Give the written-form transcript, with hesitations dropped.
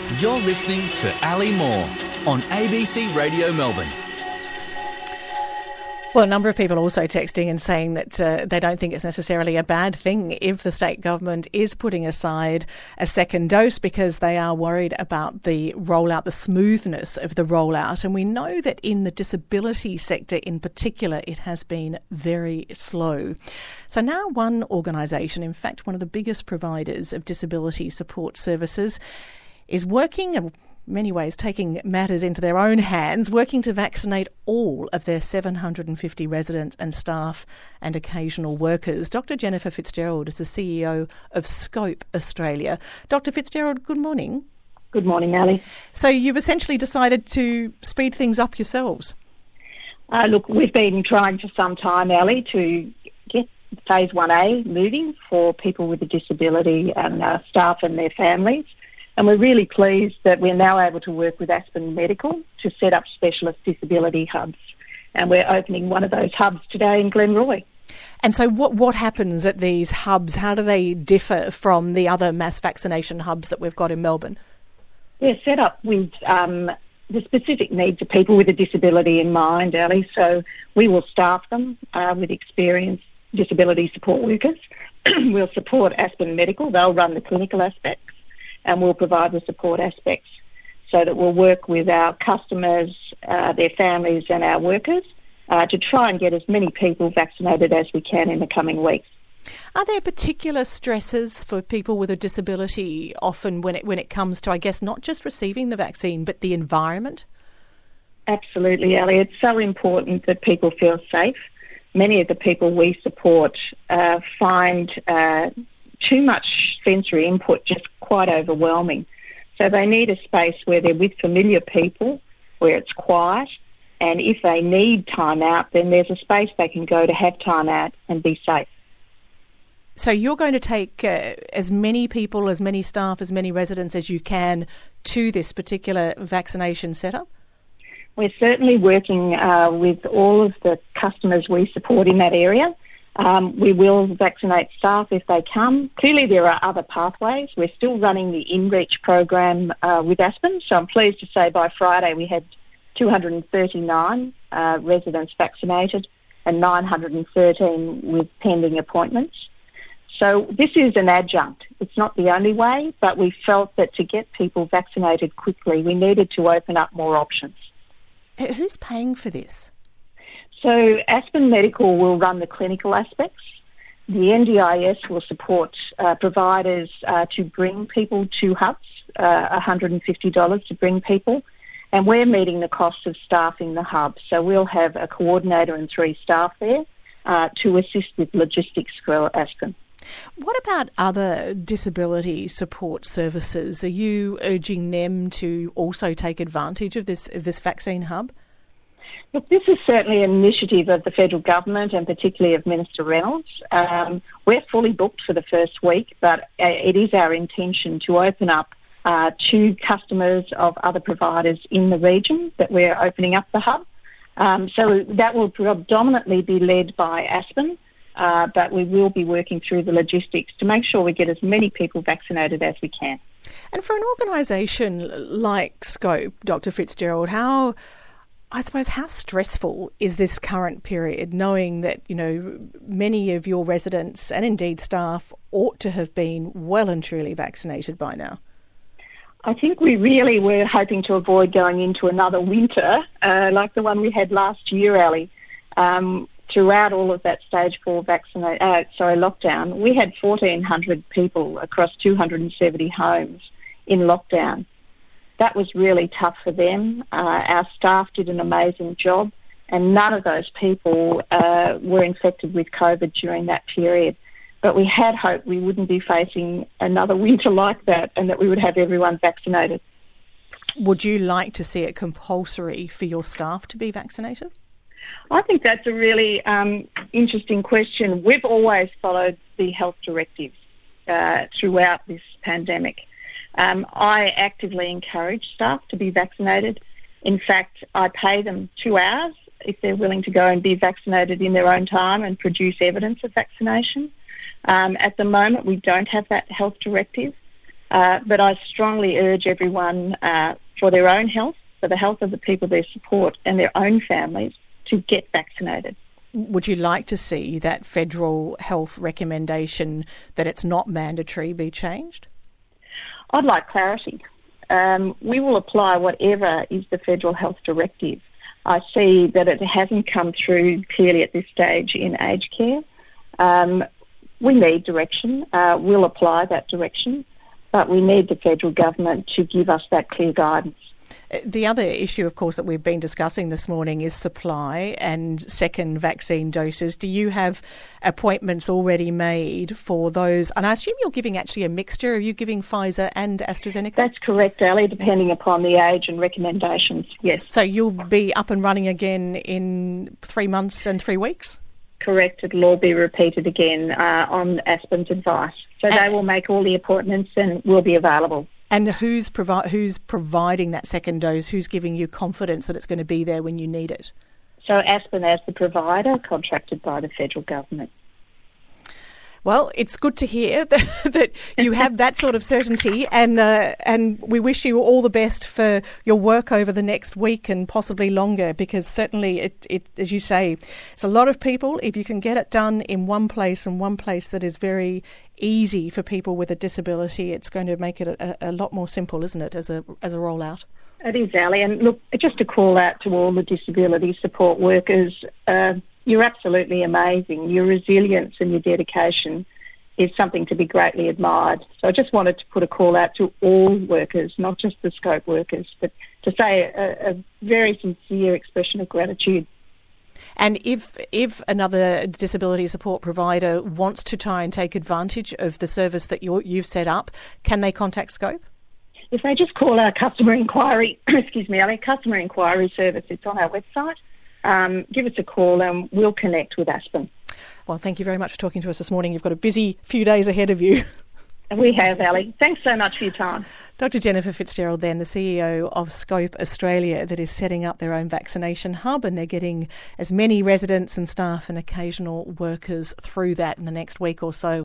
You're listening to Ali Moore on ABC Radio Melbourne. Well, a number of people also texting and saying that they don't think it's necessarily a bad thing if the state government is putting aside a second dose because they are worried about the rollout, the smoothness of the rollout. And we know that in the disability sector in particular, it has been very slow. So now one organisation, in fact, one of the biggest providers of disability support services, is working, in many ways taking matters into their own hands, working to vaccinate all of their 750 residents and staff and occasional workers. Dr. Jennifer Fitzgerald is the CEO of Scope Australia. Dr. Fitzgerald, good morning. Good morning, Ali. So you've essentially decided to speed things up yourselves. Look, we've been trying for some time, Ali, to get Phase 1A moving for people with a disability and staff and their families. And we're really pleased that we're now able to work with Aspen Medical to set up specialist disability hubs. And we're opening one of those hubs today in Glenroy. And so what happens at these hubs? How do they differ from the other mass vaccination hubs that we've got in Melbourne? They're set up with the specific needs of people with a disability in mind, Ali. So we will staff them with experienced disability support workers. We'll support Aspen Medical. They'll run the clinical aspects. And we'll provide the support aspects so that we'll work with our customers, their families and our workers to try and get as many people vaccinated as we can in the coming weeks. Are there particular stresses for people with a disability often when it comes to, I guess, not just receiving the vaccine but the environment? Absolutely, Ali. It's so important that people feel safe. Many of the people we support find too much sensory input just quite overwhelming. So they need a space where they're with familiar people, where it's quiet, and if they need time out, then there's a space they can go to have time out and be safe. So you're going to take as many people, as many staff, as many residents as you can to this particular vaccination setup? We're certainly working with all of the customers we support in that area. We will vaccinate staff if they come. Clearly there are other pathways. We're still running the InReach program with Aspen, so I'm pleased to say by Friday we had 239 residents vaccinated and 913 with pending appointments. So this is an adjunct. It's not the only way, but we felt that to get people vaccinated quickly, we needed to open up more options. Who's paying for this? So Aspen Medical will run the clinical aspects. The NDIS will support providers to bring people to hubs, $150 to bring people, and we're meeting the cost of staffing the hub. So we'll have a coordinator and 3 staff there to assist with logistics for Aspen. What about other disability support services? Are you urging them to also take advantage of this vaccine hub? Look, this is certainly an initiative of the federal government and particularly of Minister Reynolds. We're fully booked for the first week, but it is our intention to open up to customers of other providers in the region that we're opening up the hub. So that will predominantly be led by Aspen, but we will be working through the logistics to make sure we get as many people vaccinated as we can. And for an organisation like Scope, Dr. Fitzgerald, how stressful is this current period, knowing that, many of your residents and indeed staff ought to have been well and truly vaccinated by now? I think we really were hoping to avoid going into another winter like the one we had last year, Ali. Throughout all of that stage 4 lockdown, we had 1,400 people across 270 homes in lockdown. That was really tough for them. Our staff did an amazing job, and none of those people were infected with COVID during that period. But we had hoped we wouldn't be facing another winter like that and that we would have everyone vaccinated. Would you like to see it compulsory for your staff to be vaccinated? I think that's a really interesting question. We've always followed the health directives throughout this pandemic. I actively encourage staff to be vaccinated. In fact, I pay them 2 hours if they're willing to go and be vaccinated in their own time and produce evidence of vaccination. At the moment, we don't have that health directive. But I strongly urge everyone, for their own health, for the health of the people they support and their own families, to get vaccinated. Would you like to see that federal health recommendation that it's not mandatory be changed? I'd like clarity. We will apply whatever is the federal health directive. I see that it hasn't come through clearly at this stage in aged care. We need direction. We'll apply that direction, but we need the federal government to give us that clear guidance. The other issue, of course, that we've been discussing this morning is supply and second vaccine doses. Do you have appointments already made for those? And I assume you're giving actually a mixture. Are you giving Pfizer and AstraZeneca? That's correct, Ali, depending upon the age and recommendations, yes. So you'll be up and running again in 3 months and 3 weeks? Correct. It'll all be repeated again on Aspen's advice. So they will make all the appointments and will be available. And who's providing that second dose? Who's giving you confidence that it's going to be there when you need it? So Aspen as the provider, contracted by the federal government. Well, it's good to hear that you have that sort of certainty, and we wish you all the best for your work over the next week and possibly longer, because certainly, it as you say, it's a lot of people. If you can get it done in one place and one place that is very easy for people with a disability, it's going to make it a lot more simple, isn't it, as a rollout? It is, Ali. And look, just to call out to all the disability support workers, you're absolutely amazing. Your resilience and your dedication is something to be greatly admired. So I just wanted to put a call out to all workers, not just the scope workers, but to say a very sincere expression of gratitude. And if another disability support provider wants to try and take advantage of the service that you've set up, can they contact Scope? If they just call our customer inquiry, Ali, customer inquiry service, it's on our website. Give us a call and we'll connect with Aspen. Well, thank you very much for talking to us this morning. You've got a busy few days ahead of you. We have, Ali. Thanks so much for your time. Dr. Jennifer Fitzgerald then, the CEO of Scope Australia, that is setting up their own vaccination hub, and they're getting as many residents and staff and occasional workers through that in the next week or so.